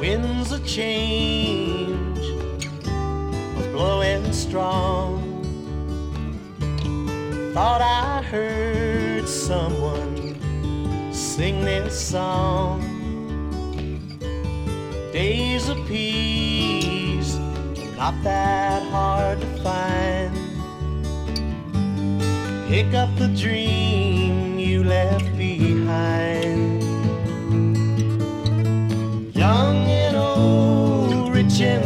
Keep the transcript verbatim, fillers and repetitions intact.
winds of change were blowing strong. Thought I heard someone sing this song. Days of peace are not that hard to find. Pick up the dream you left behind. Young and old, rich and